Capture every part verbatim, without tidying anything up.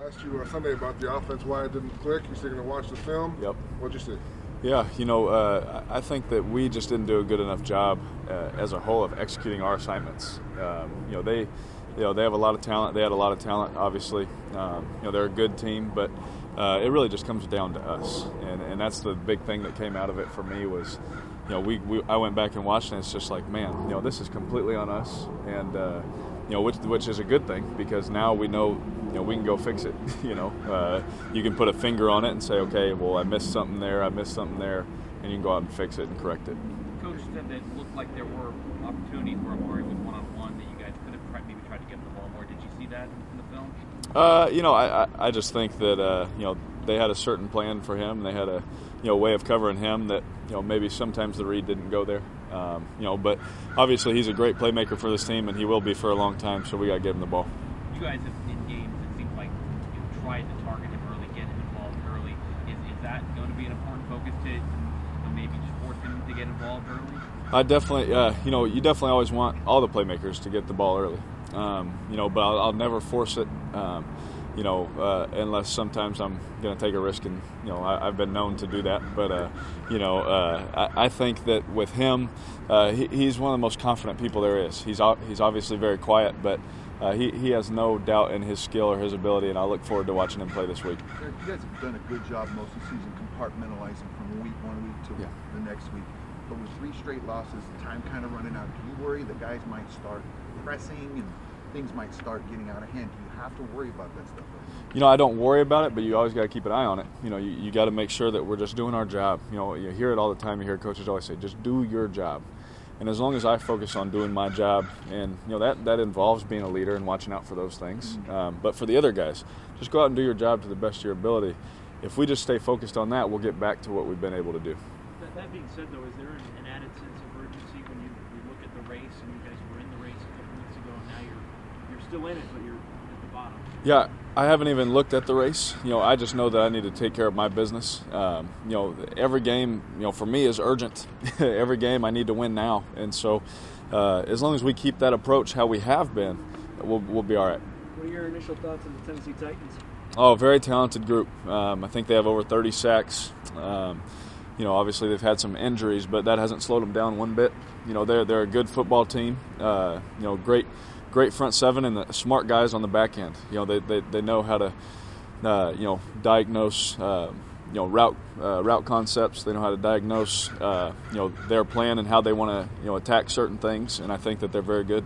asked you uh, Sunday about the offense, why it didn't click. You said you're going to watch the film. Yep. What'd you see? Yeah, you know, uh, I think that we just didn't do a good enough job uh, as a whole of executing our assignments. Um, you know, they, you know, they have a lot of talent. They had a lot of talent, obviously. Um, you know, they're a good team, but uh, it really just comes down to us, and and that's the big thing that came out of it for me was, you know, we, we I went back and watched, and it's just like, man, you know, this is completely on us, and uh, you know, which which is a good thing because now we know. You know, we can go fix it. You know, uh, you can put a finger on it and say, okay, well, I missed something there, I missed something there, and you can go out and fix it and correct it. Coach said that it looked like there were opportunities where Amari was one-on-one that you guys could have tried, maybe tried to get the ball more. Did you see that in the film? Uh, you know, I, I, I just think that, uh, you know, they had a certain plan for him. They had a, you know, way of covering him that, you know, maybe sometimes the read didn't go there. Um, you know, but obviously he's a great playmaker for this team, and he will be for a long time, so we got to get him the ball. You guys have, in games, it seems like you tried to target him early, get him involved early. Is, is that going to be an important focus to, to maybe just force him to get involved early? I definitely, uh, you know, you definitely always want all the playmakers to get the ball early. Um, you know, but I'll, I'll never force it. Um, you know, uh, unless sometimes I'm going to take a risk, and you know, I, I've been known to do that. But uh, you know, uh, I, I think that with him, uh, he, he's one of the most confident people there is. He's he's obviously very quiet, but uh, he he has no doubt in his skill or his ability, and I look forward to watching him play this week. You guys have done a good job most of the season compartmentalizing from week one week to yeah. the next week. But with three straight losses, time kind of running out. Do you worry that guys might start pressing and things might start getting out of hand? Do you have to worry about that stuff? You know, I don't worry about it, but you always got to keep an eye on it. You know, you, you got to make sure that we're just doing our job. You know, you hear it all the time. You hear coaches always say, just do your job. And as long as I focus on doing my job, and, you know, that, that involves being a leader and watching out for those things. Mm-hmm. Um, but for the other guys, just go out and do your job to the best of your ability. If we just stay focused on that, we'll get back to what we've been able to do. That, that being said, though, is there an, an added sense of urgency when you, you look at the race, and you guys were in the race a couple weeks ago, and now you're you're still in it, but you're at the bottom? Yeah, I haven't even looked at the race. You know, I just know that I need to take care of my business. Um, you know, every game, you know, for me is urgent. Every game I need to win now, and so uh, as long as we keep that approach how we have been, we'll we'll be all right. What are your initial thoughts on the Tennessee Titans? Oh, very talented group. Um, I think they have over thirty sacks. Um, you know, obviously they've had some injuries, but that hasn't slowed them down one bit. You know, they're they're a good football team. Uh, you know, great great front seven and the smart guys on the back end. You know, they they, they know how to uh, you know diagnose uh, you know route uh, route concepts. They know how to diagnose uh, you know their plan and how they want to you know attack certain things. And I think that they're very good.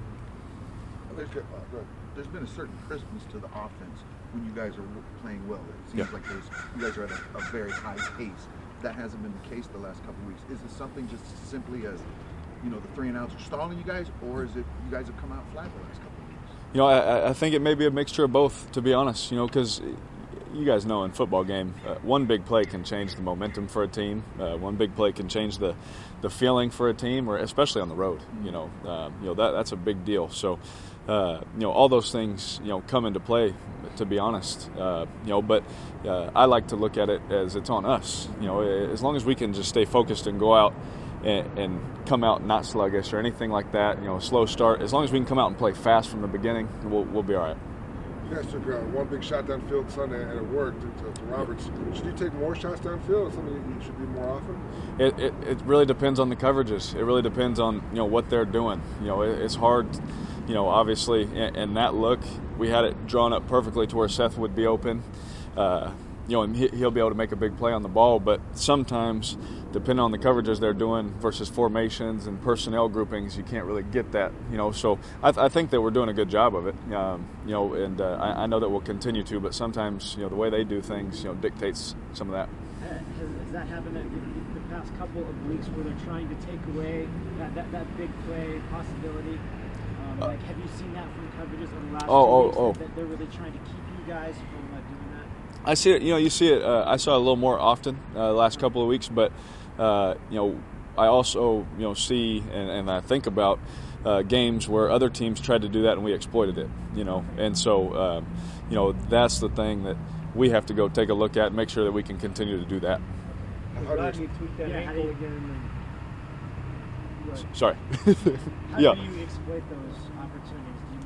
There's been a certain crispness to the offense when you guys are playing well. It seems yeah. like there's, you guys are at a, a very high pace. That hasn't been the case the last couple of weeks. Is it something just as simply as, you know, the three and outs are stalling you guys, or is it you guys have come out flat the last couple of weeks? You know, I, I think it may be a mixture of both, to be honest. You know, because you guys know in football game, uh, one big play can change the momentum for a team. Uh, one big play can change the, the feeling for a team, or especially on the road. You know, uh, you know that that's a big deal. So. Uh, you know, all those things, you know, come into play, to be honest. Uh, you know, but uh, I like to look at it as it's on us. You know, as long as we can just stay focused and go out and, and come out not sluggish or anything like that, you know, a slow start, as long as we can come out and play fast from the beginning, we'll, we'll be all right. You guys took uh, one big shot downfield Sunday, and it worked to, to Roberts. Should you take more shots downfield? Is something you should do more often? It, it it really depends on the coverages. It really depends on, you know, what they're doing. You know, it, it's hard, you know, obviously, in, in that look, we had it drawn up perfectly to where Seth would be open. Uh, you know, and he, he'll be able to make a big play on the ball, but sometimes, depending on the coverages they're doing versus formations and personnel groupings, you can't really get that, you know. So I, th- I think that we're doing a good job of it, um, you know, and uh, I, I know that we'll continue to, but sometimes, you know, the way they do things, you know, dictates some of that. Uh, has, has that happened in the past couple of weeks where they're trying to take away that, that, that big play possibility? Um, like, have you seen that from coverages in the last oh, two oh, weeks, oh. that they're really trying to keep you guys from uh, doing that? I see it. You know, you see it. Uh, I saw it a little more often uh, the last couple of weeks, but uh, you know, I also you know see and, and I think about uh, games where other teams tried to do that and we exploited it. You know, and so uh, you know that's the thing that we have to go take a look at and make sure that we can continue to do that. How do you tweak that yeah, ankle again? And... Sorry. How yeah. do you exploit those opportunities? Do you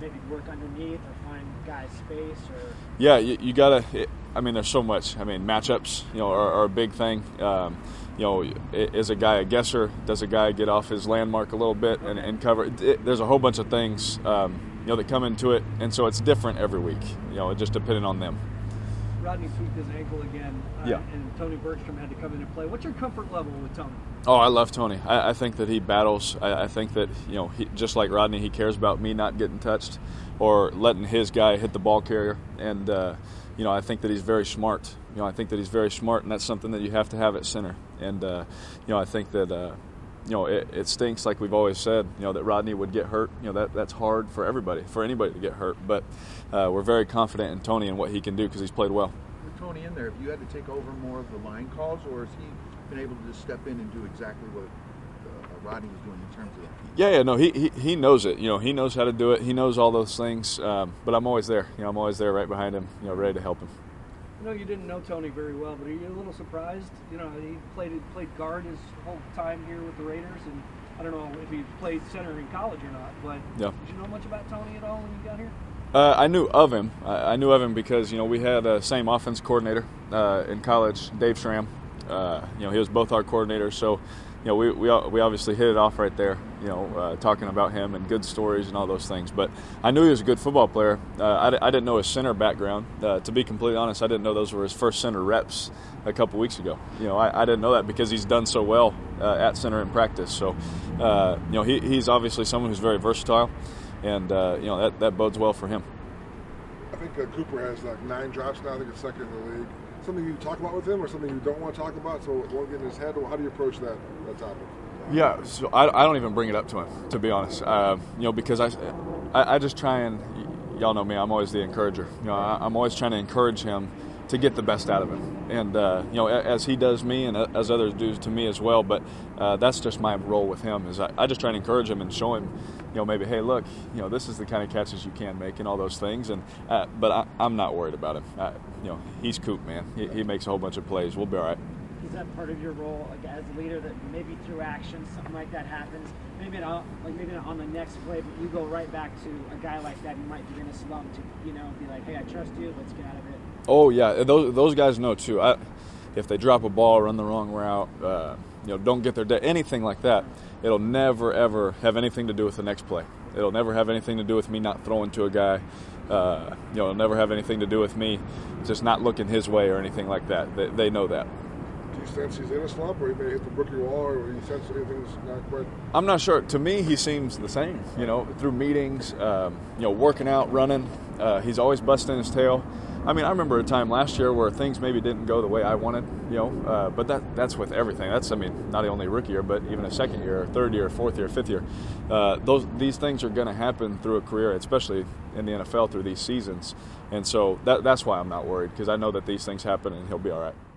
maybe work underneath or find guys space? Or Yeah, you, you gotta. It, I mean, there's so much. I mean, matchups, you know, are, are a big thing. Um, you know, is a guy a guesser? Does a guy get off his landmark a little bit and, and cover? It, it, there's a whole bunch of things, um, you know, that come into it, and so it's different every week. You know, just depending on them. Rodney tweaked his ankle again, uh, Yeah. and Tony Bergstrom had to come in and play. What's your comfort level with Tony? Oh, I love Tony. I, I think that he battles. I, I think that, you know, he, just like Rodney, he cares about me not getting touched or letting his guy hit the ball carrier. And, uh, you know, I think that he's very smart. You know, I think that he's very smart, and that's something that you have to have at center. And, uh, you know, I think that, uh, you know, it, it stinks, like we've always said, you know, that Rodney would get hurt. You know, that that's hard for everybody, for anybody to get hurt. But uh, we're very confident in Tony and what he can do because he's played well. With Tony in there, have you had to take over more of the line calls, or has he been able to just step in and do exactly what uh, Rodney was doing in terms of that? Yeah, yeah, no, he, he he knows it. You know, he knows how to do it. He knows all those things. Um, but I'm always there. You know, I'm always there right behind him, you know, ready to help him. I know you didn't know Tony very well, but are you a little surprised? You know, he played played guard his whole time here with the Raiders, and I don't know if he played center in college or not, but Yeah. did you know much about Tony at all when you got here? Uh, I knew of him. I, I knew of him because, you know, we had the same offense coordinator uh, in college, Dave Schramm. Uh, you know, he was both our coordinators, so, you know, we we, we obviously hit it off right there, you know, uh, talking about him and good stories and all those things. But I knew he was a good football player. Uh, I, I didn't know his center background. Uh, to be completely honest, I didn't know those were his first center reps a couple weeks ago. You know, I, I didn't know that because he's done so well uh, at center in practice. So, uh, you know, he, he's obviously someone who's very versatile, and, uh, you know, that, that bodes well for him. I think uh, Cooper has like nine drops now. I think it's second in the league. Something you talk about with him, or something you don't want to talk about, so it won't get in his head? Or how do you approach that that topic? Yeah, so I, I don't even bring it up to him, to be honest. Uh, you know, because I, I, I just try and, y'all know me, I'm always the encourager. You know, I, I'm always trying to encourage him to get the best out of him, and uh, you know, as he does me, and as others do to me as well. But uh, that's just my role with him. Is I, I just try and encourage him and show him, you know, maybe, hey, look, you know, this is the kind of catches you can make and all those things. And uh, but I, I'm not worried about him. I, you know, he's Coop, man. He, he makes a whole bunch of plays. We'll be all right. is that part of your role, like as a leader, that maybe through action something like that happens? Maybe not, like maybe not on the next play, but you go right back to a guy like that who might be in a slump to, you know, be like, hey, I trust you. Let's get out of it. Oh yeah, those those guys know too. I, if they drop a ball, run the wrong route, uh, you know, don't get their day, anything like that, it'll never ever have anything to do with the next play. It'll never have anything to do with me not throwing to a guy. Uh, you know, it'll never have anything to do with me just not looking his way or anything like that. They, they know that. Do you sense he's in a slump, or he may hit the rookie wall, or you sense anything's not quite? I'm not sure. To me, he seems the same. You know, through meetings, um, you know, working out, running, uh, he's always busting his tail. I mean, I remember a time last year where things maybe didn't go the way I wanted, you know, uh, but that that's with everything. That's, I mean, not only rookie year, but even a second year, or third year, fourth year, fifth year. Uh, those These things are going to happen through a career, especially in the N F L through these seasons. And so that that's why I'm not worried, because I know that these things happen and he'll be all right.